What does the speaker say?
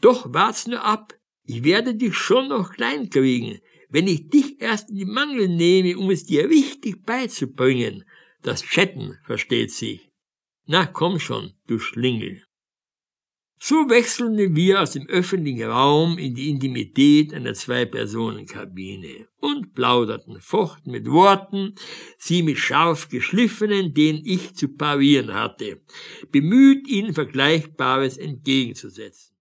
Doch wart's nur ab, ich werde dich schon noch klein kriegen, wenn ich dich erst in die Mangel nehme, um es dir richtig beizubringen. Das Chatten versteht sich. Na, komm schon, du Schlingel. So wechselten wir aus dem öffentlichen Raum in die Intimität einer Zwei-Personen-Kabine und plauderten, fochten mit Worten, sie mit scharf geschliffenen, denen ich zu parieren hatte, bemüht, ihnen Vergleichbares entgegenzusetzen.